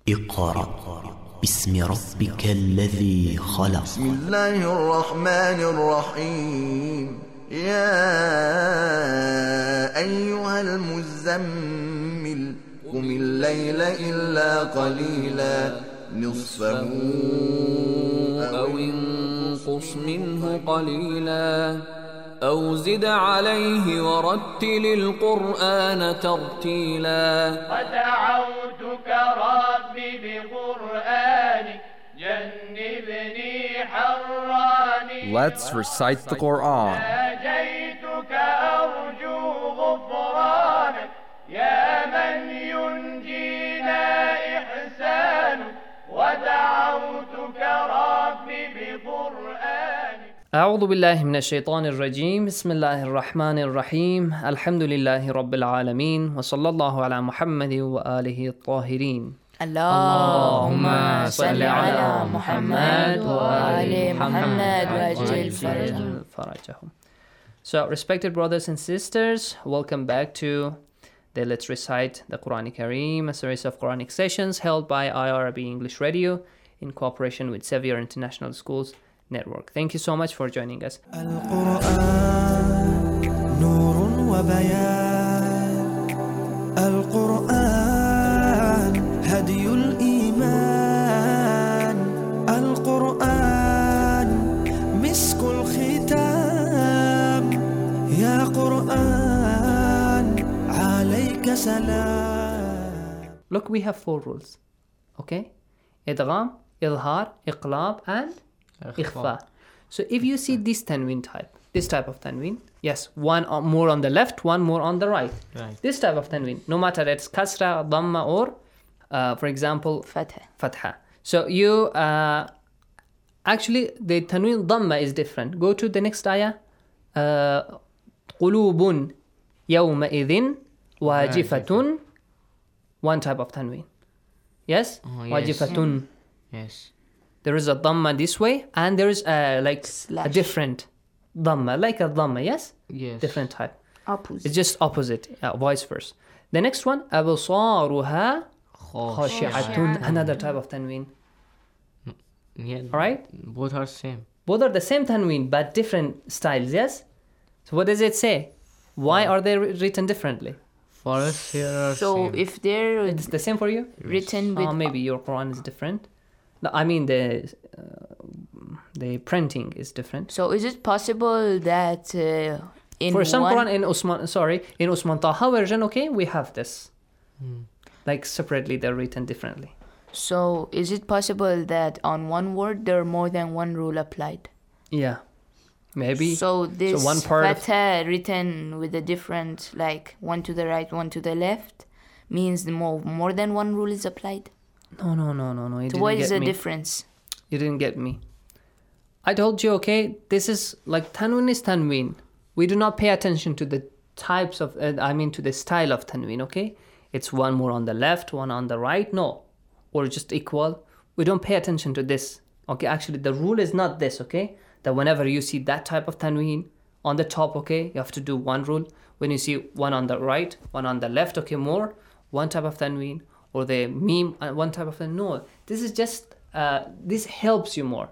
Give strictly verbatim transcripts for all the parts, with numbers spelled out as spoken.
اقرأ باسم ربك الذي خلق. بسم الله الرحمن الرحيم. يا أيها المزمل قم الليل إلا قليلا نصفه أو انقص منه قليلا أو زد عليه ورتل القرآن ترتيلا. ودعوتك ربي بقرآنك جنبني حراني. Let's recite the Quran. ناجيتك أرجو غفرانك يا من ينجينا إحسانك. ودعوتك ربي بقرآنك. أعوذ بالله من الشيطان الرجيم. بسم الله الرحمن الرحيم. الحمد لله رب العالمين وصلى الله على محمد وآله الطاهرين. اللهم صل على محمد وآل محمد وأجل فرجهم. So, respected brothers and sisters, welcome back to the Let's Recite the Quran Kareem, a series of Quranic sessions held by I R B English Radio in cooperation with Sevier International Schools Network. Thank you so much for joining us. القرآن نور وبيان. القرآن هدي الإيمان. القرآن مسك الختام. يا قرآن عليك سلام. Look, we have four rules. Okay? Idgham, Idhar, Iqlab, and Ikhfa. So if you see this tanween type, this type of tanween, yes, one more on the left, one more on the right. Right. This type of tanween, no matter it's kasra, dhamma, or, uh, for example, Fatha. Fatha. So you, uh, actually, the tanween dhamma is different. Go to the next ayah. قلوب يومئذ واجفة. One type of tanween. Yes? Oh, yes. Wajifatun. Yes. There is a dhamma this way, and there is a, like Slash. a different dhamma, like a dhamma, yes? Yes. Different type. Opposite. It's just opposite, uh, vice versa. The next one, أبصارها خاشعة. Another type of tanween. Yeah. Alright? Both are same. Both are the same tanween, but different styles, yes? So what does it say? Why are they written differently? For us here are So same. if they're It's the same for you? written with Oh, maybe your Quran is different. No, I mean the uh, the printing is different. so is it possible that uh, in For some one Quran in Usman, sorry, in Usman Taha version, okay, we have this. Hmm. Like separately, they're written differently. so is it possible that on one word there are more than one rule applied? Yeah, maybe. So this one part of- fatha written with a different, like one to the right, one to the left, means the more more than one rule is applied. No, no, no, no, no. You So didn't what is get the me. difference? You didn't get me. I told you, okay, this is like tanween is tanween. We do not pay attention to the types of, uh, I mean to the style of tanween, okay? It's one more on the left, one on the right, no. Or just equal. We don't pay attention to this. Okay, actually the rule is not this, okay? That whenever you see that type of tanween on the top, okay, you have to do one rule. When you see one on the right, one on the left, okay, more, one type of tanween. Or the meme, uh, one type of tanween. No, this is just, uh, this helps you more.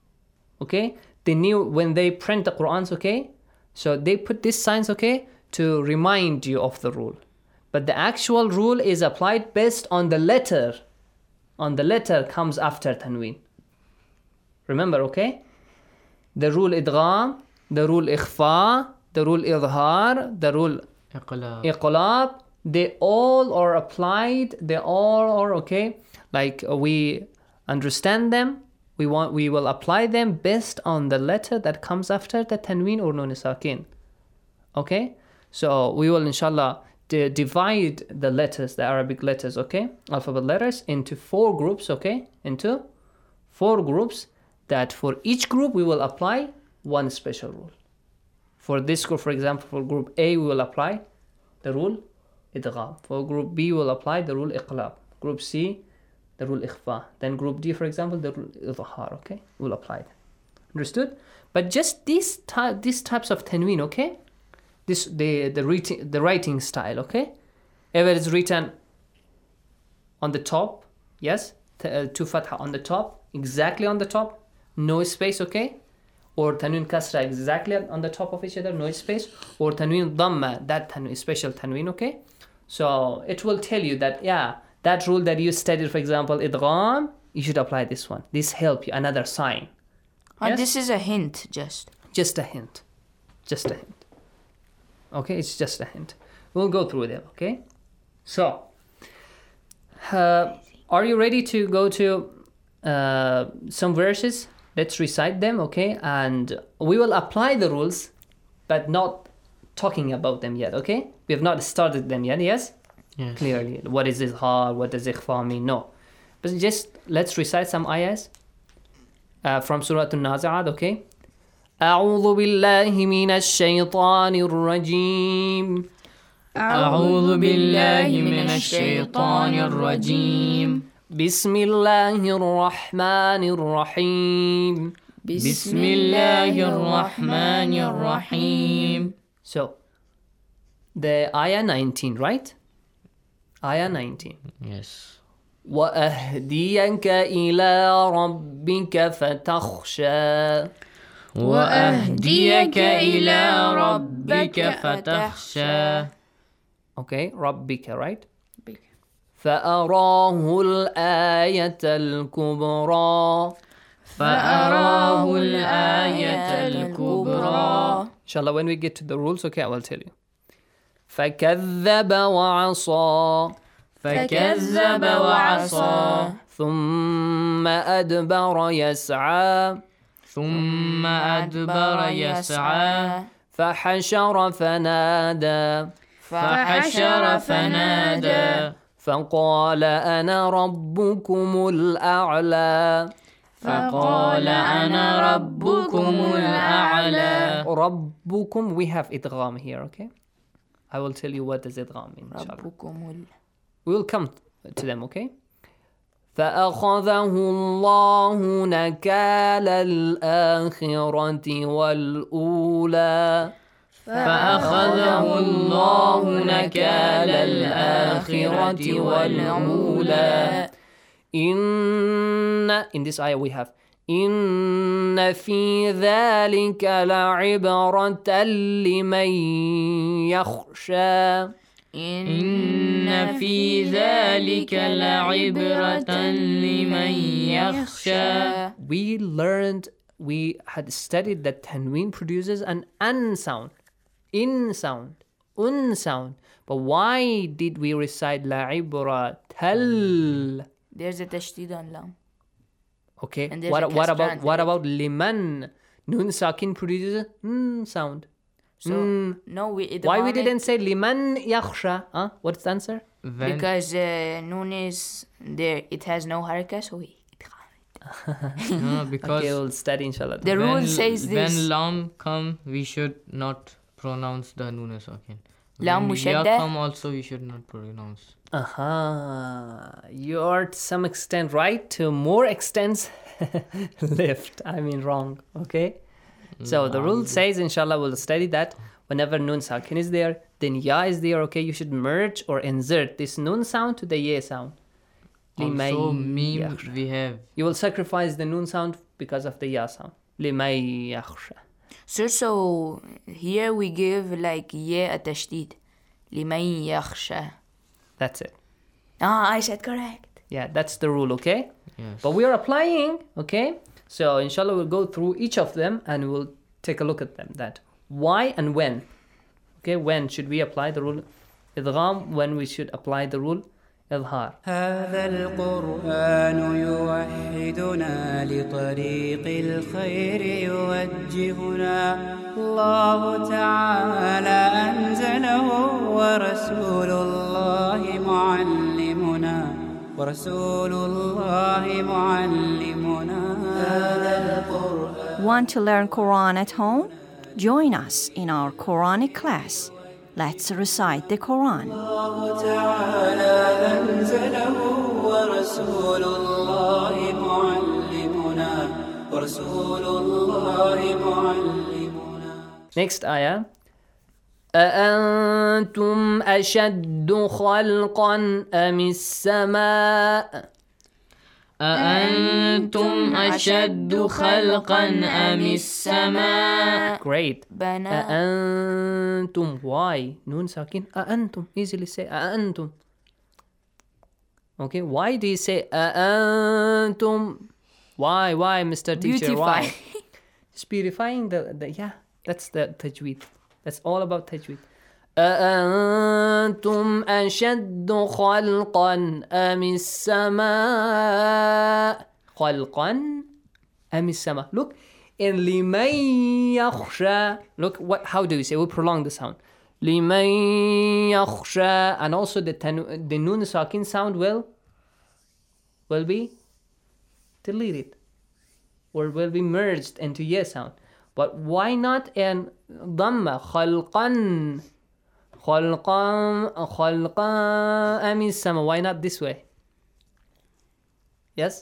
Okay? They knew when they print the Qur'ans, okay? So they put these signs, okay, to remind you of the rule. But the actual rule is applied based on the letter. On the letter comes after tanween. Remember, okay? The rule idgham, the rule ikhfa, the rule idhar, the rule Iqlab. iqlab, they all are applied, they all are, okay? Like uh, we understand them, we want, we will apply them based on the letter that comes after the tanween or nun sakin. Okay? So we will inshallah d- divide the letters, the Arabic letters, okay? Alphabet letters into four groups, okay? Into four groups that for each group we will apply one special rule. For this group, for example, for group A, we will apply the rule idgham. For group B, we will apply the rule iqlab. Group C, the rule ikhfa. Then group D, for example, the rule idhar, okay? We'll apply that. Understood? But just these, ty- these types of tanween, okay? This the the writing the writing style, okay? If it is written on the top, Yes, T- uh, two fatha on the top, exactly on the top, no space, okay? Or tanween kasra exactly on the top of each other, no space. Or tanween dhamma, that tanween, special tanween, okay? So it will tell you that, yeah, that rule that you studied, for example, idgham, you should apply this one. This help you, another sign. And Yes? this is a hint, just. Just a hint. Just a hint. Okay, it's just a hint. We'll go through them, okay? So, uh, are you ready to go to uh, some verses? Let's recite them, okay? And we will apply the rules, but not talking about them yet, okay? We have not started them yet, yes? Yes. Clearly. What is izhar? What does ikhfa mean? No. But just let's recite some ayahs uh, from Surah An-Nazi'at, okay? أعوذ بالله من الشيطان الرجيم أعوذ بالله من الشيطان الرجيم بسم الله الرحمن الرحيم بسم الله الرحمن الرحيم. So, the ayah nineteen, right? Ayah nineteen. Yes. وأهديك إلى ربك فتخشى وأهديك إلى ربك فتخشى. Okay, ربك, right? فأراه الآية الكبرى فأراه الآية الكبرى. Inshallah, when we get to the rules, okay, I will tell you. فكذب وعصى فكذب وعصى ثم أدبر يسعى ثم أدبر يسعى فحشر فنادى فحشر فنادى فقال أنا ربكم الأعلى فقال أنا ربكم الأعلى. ربكم, we have idgham here, okay? I will tell you what does idgham mean, inshallah. ربكم ال- We will come to them, okay? فأخذه الله نكال الآخرة والأولى فأخذه الله نكال الآخرة والأولى. إن in this ayah we have إن في ذلك لعبرة لمن يخشى إن في ذلك لعبرة لمن يخشى. We learned, we had studied that tanween produces an an sound, in sound, un sound. But why did we recite لعبرة tel? There's a tashdid on lam. Okay, And there's what a what about kasra what under about liman? Nun sakin produces n sound. So, Mm. no, we idgham Why we it didn't say liman yakhsha? Huh? What's the answer? When, Because uh, noon is there, it has no haraka, so we idgham it. no, because Okay, we'll study inshallah. The when, rule says this. when lam come, we should not pronounce the nun sakin. Lam When ya mushadda? come also, we should not pronounce. Aha, you're to some extent right, to more extents left. I mean wrong, okay? So the rule says, inshallah, we'll study that whenever nun sakin is there, then ya is there, okay? You should merge or insert this nun sound to the ye sound. Also, Limay meme yakhsha. we have. You will sacrifice the nun sound because of the ya sound. Limay yakhsha. So, so here we give like yeah a tashdid. لمن يخشى. That's it. Ah, I said correct. Yeah, that's the rule, okay? Yes. But we are applying, okay? So inshallah we'll go through each of them and we'll take a look at them. That why and when. Okay, when should we apply the rule idgham? When we should apply the rule idhar. هذا القرآن يوحدنا لطريق الخير يوجهنا الله تعالى أنزله ورسول الله معلمنا ورسول الله معلمنا هذا القرآن. Want to learn Quran at home? Join us in our Quranic class. Let's recite the Quran. الله تعالى أنزله ورسول الله معلمنا ورسول الله معلمنا. Next ayah. أأنتم أشد خلقا أم السماء أأنتم أشد خلقا أم السماء. Great. بنا. أأنتم. Why? Noon sakin. أأنتم. Easily say أأنتم. Okay. Why do you say أأنتم? Why? Why, Mister Teacher? Beautify. Why? Just beautifying the, the yeah. That's the tajweed. That's all about tajweed. أأنتم أشد خلقا أم السماء. خلقا أم السماء. Look, in لمن يخشى. Look, what? How do we say? We prolong the sound. لمن يخشى. And also the tanu- the noon sakin sound will will be deleted or will be merged into ya sound. But why not in dhamma? خلقا خلقا خلقا أم السماء. Why not this way? Yes?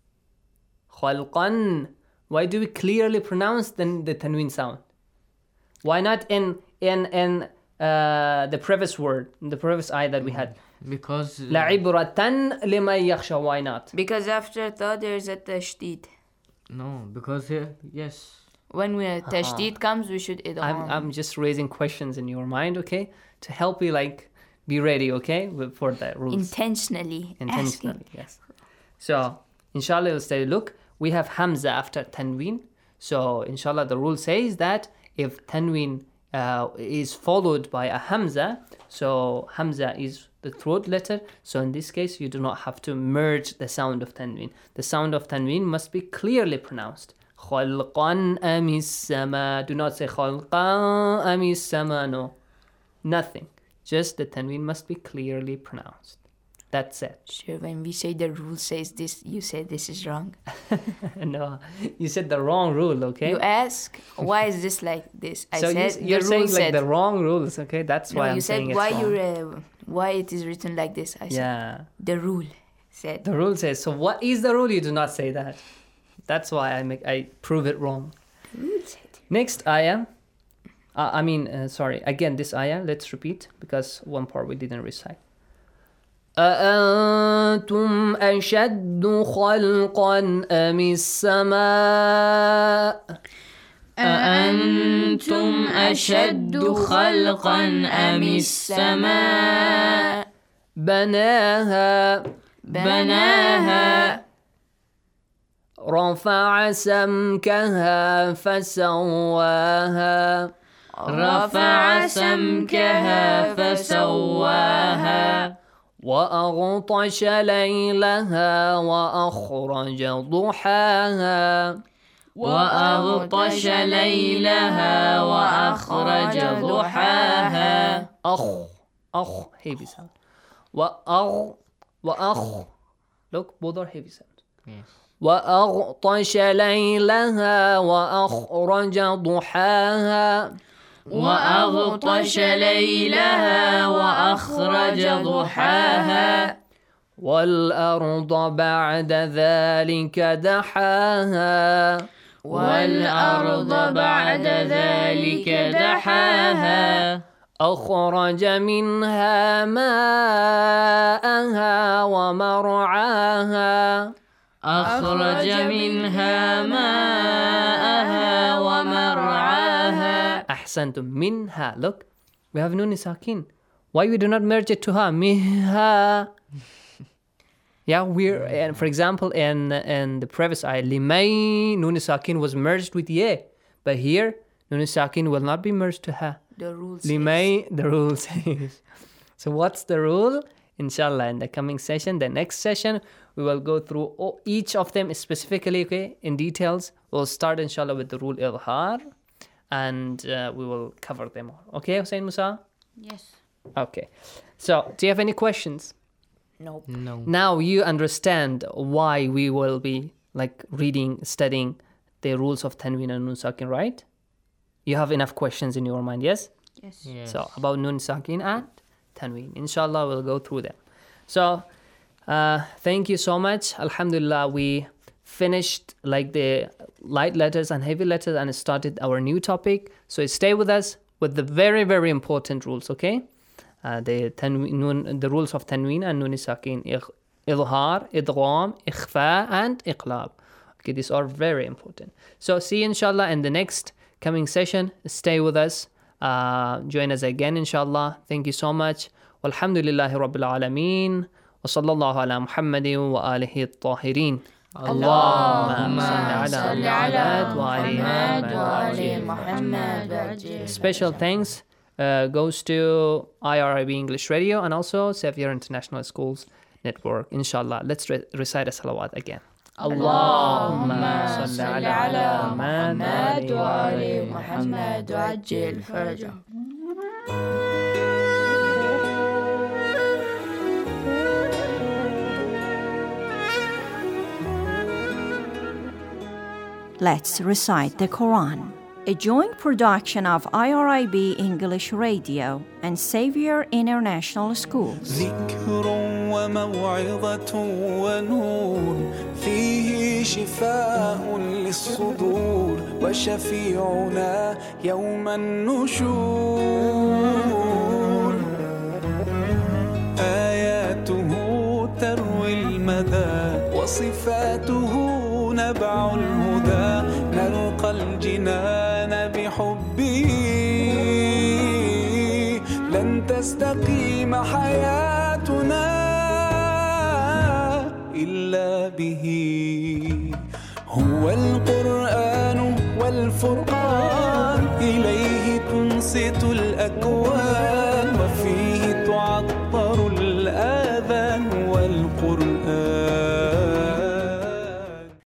خلقا. Why do we clearly pronounce the, the tanween sound? Why not in in in uh, the previous word, the previous ayah that we had? Because uh, لعبرة لمن يخشى. Why not? Because after ta there's a tashdid. no, because uh, yes. When we tashdid comes, we should idgham. I'm I'm just raising questions in your mind, okay, to help you like be ready, okay, with- for the rules. Intentionally, Intentionally, asking. yes. So, inshallah, we'll say, look, we have Hamza after Tanween. So, inshallah, the rule says that if Tanween uh, is followed by a Hamza, so Hamza is the throat letter. So, in this case, you do not have to merge the sound of Tanween. The sound of Tanween must be clearly pronounced. خلقا أم السماء. Do not say خلقا أم السماء. No, nothing. Just the Tanween must be clearly pronounced. That's it. Sure, when we say the rule says this, you say this is wrong. No, you said the wrong rule, okay? You ask, why is this like this? I so said you, you're the saying rule like said. the wrong rules, okay? That's No, why you I'm said saying why it's wrong. you're uh, why it is written like this. I said Yeah, the rule said. the rule says. So what is the rule? You do not say that. That's why I make I prove it wrong. The rule said. Next ayah. Uh, I mean, uh, sorry. Again, this ayah. Let's repeat because one part we didn't recite. أأنتم أشد خلقا أم السماء. أأنتم أشد خلقا أم السماء. بناها بناها. رفع سمكها فسواها. رفع سمكها فسواها. وأغطش ليلها وأخرج ضحاها. وأغطش ليلها وأخرج ضحاها. أخ أخ heavy sound. وأغ وأخ. Look, both are heavy sound. Yes. وأغطش ليلها وأخرج ضحاها. وأغطش ليلها وأخرج ضحاها. والأرض بعد ذلك دحاها. والأرض بعد ذلك دحاها. أخرج منها ماءها ومرعاها. أخرج منها ماءها ومرعاها. أحسنتم. منها. Look, we have nun sakin. Why we do not merge it to ha? Minha. Yeah, we're, and for example, in in the previous ayah, limay nun sakin was merged with ye, but here nun sakin will not be merged to ha. The rule says. Limay, the rule says. So what's the rule? Inshallah, in the coming session, the next session, we will go through all, each of them specifically, okay, in details. We'll start, inshallah, with the rule idhar, and uh, we will cover them all. Okay, Hussein Musa? Yes. Okay. So, do you have any questions? Nope. No. Now you understand why we will be like reading, studying the rules of Tanween and Nun Sakin, right? You have enough questions in your mind, yes? Yes. Yes. So, about Nun Sakin and Tanween. Inshallah, we'll go through them. So, uh, thank you so much. Alhamdulillah, we finished like the light letters and heavy letters and started our new topic. So, stay with us with the very, very important rules, okay? Uh, the tanween, nun, the rules of Tanween and Nun Sakin idhar, idgham, ikhfa, and iqlab. Okay, these are very important. So see you inshallah in the next coming session. Stay with us. Uh, join us again inshallah. Thank you so much. Walhamdulillahi Rabbil Alameen. Wa sallallahu ala Muhammadin wa alihi at-tahirin. Allahumma salli ala Muhammad. Special thanks uh, goes to I R I B English Radio and also Xavier International Schools Network. Inshallah, let's re- recite a salawat again. Allahumma salli ala Muhammad wa ali Muhammad wa ajil farajah. Let's recite the Quran, a joint production of I R I B English Radio and Xavier International Schools. ذكر وموعظة ونور فيه شفاء للصدور وشفيعنا يوم النشور آياته تروي المدى وصفاته نبع الهدى نلقى الجنان بحبه لن تستقيم حياتنا إلا به هو القرآن والفرقان إليه تنصت الأكوان